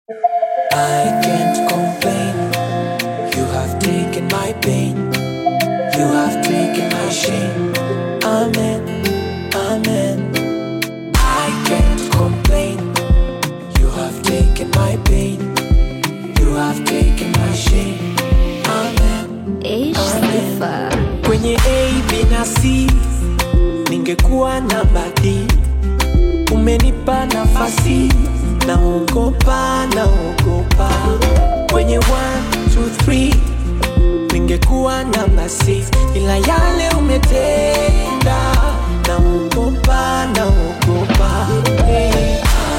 I can't complain. You have taken my pain. You have taken my shame. Amen, amen. I can't complain. You have taken my pain. You have taken my shame. Amen, amen. Kwenye A, B na C ningekuwa namba D. Umenipa nafasi, naogopa, naogopa. Kwenye 1, 2, 3 ningekuwa namba 6, ila yale umetenda, naogopa, naogopa. Hey.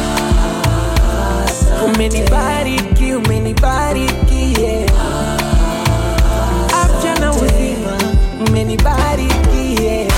Umenibariki, umenibariki, yeah. Afya na uzima, umenibariki, yeah.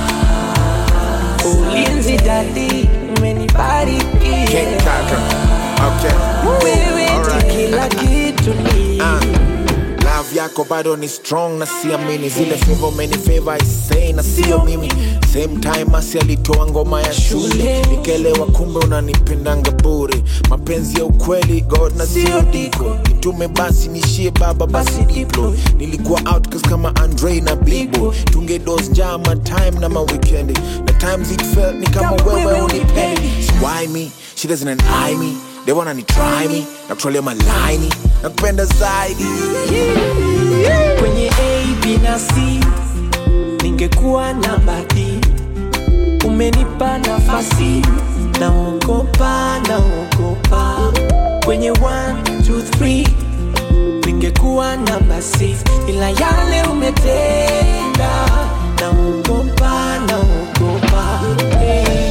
Ulinzi dadi, umenibariki, yeah. Okay. Wewe ni kila kitu ni Love yako bado ni strong na siamini. Zile favor many favor I say na sio mimi. Same time asi alitoa ngoma ya shule, nikelewa kumbe unanipendanga bure. Mapenzi ya ukweli God na sio diko. Nitume basi nishie baba basi diplo. Nilikuwa outcast kama Andre na Blibo. Tunge dose jama time na ma weekend. The times it felt ni kama wewe unipendi. So why me? She doesn't eye me. They wanna try me. Na kutrolea malaini. Na kupenda zaidi. Kwenye A, B na C ningekuwa namba D. Umenipa nafasi, naogopa, naogopa. Kwenye 1, 2, 3 ningekuwa namba 6, ila yale umetenda, naogopa, naogopa. Hey.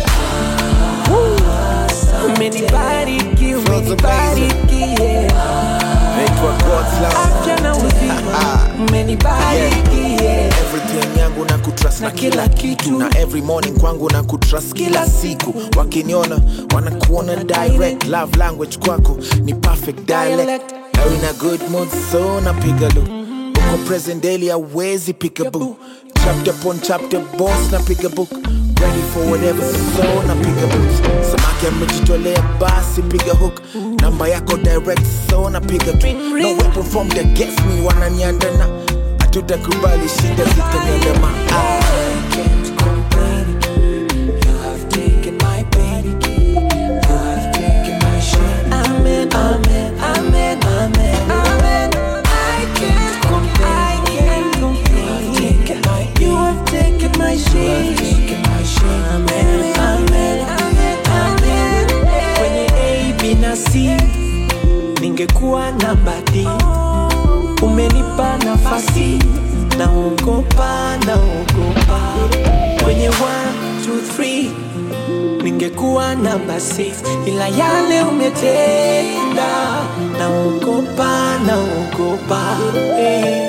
Umenibariki, umenibariki, yeah. God's love. Afya na uzima, umenibariki, yeah. Everything yangu na kutrust na kila kitu. Na every morning kwangu na kutrust kila siku. Wakiniona, wanakuona direct. Love language kwako ni perfect dialect. Now in a good mood so napiga look. Uko present daily hawezi pick a book. Chapter upon chapter boss napiga book. Ready for whatever so napiga books. Samaki amejitolea basi piga hook. Namba yako direct so napiga tu. No weapon formed against me wananiandana. Hatutakubali shida zitaniandama. I can't complain. You have taken my pain. You have taken my shame. Amen, amen, amen, amen, amen. I can't complain. I can't complain. You have taken my shame. Amen, amen, amen, amen. Kwenye A, B na C ningekuwa namba D. Umenipa nafasi, naogopa, naogopa. Kwenye 1, 2, 3 ningekuwa namba 6, ila yale umetenda, naogopa, naogopa. Hey.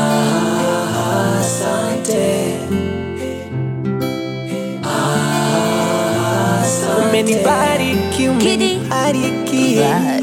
Asante. Umenibariki, umenibariki, yeah.